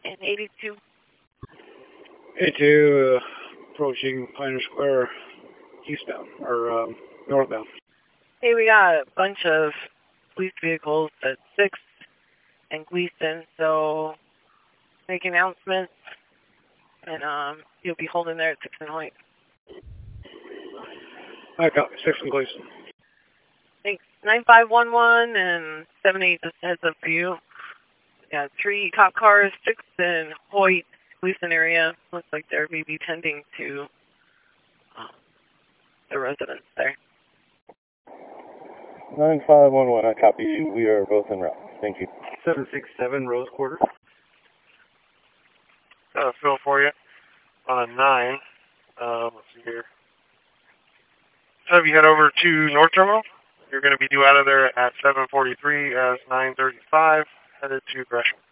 And 82. 82, approaching Pioneer Square eastbound, or northbound. Hey, we got a bunch of police vehicles at 6th and Gleason, so make announcements, and you'll be holding there at 6th and Hoyt. I copy, 6th and Gleason. Thanks. 9511 and 78 just heads up for you. Yeah, 3 cop cars, 6th and Hoyt, Gleason area. Looks like they're maybe tending to the residents there. 9511, I copy you. We are both en route. Thank you. 767 Rose Quarter. Got a fill for you on a 9. Let's see here. So if you head over to North Terminal, you're going to be due out of there at 7:43 as 9:35, headed to Gresham.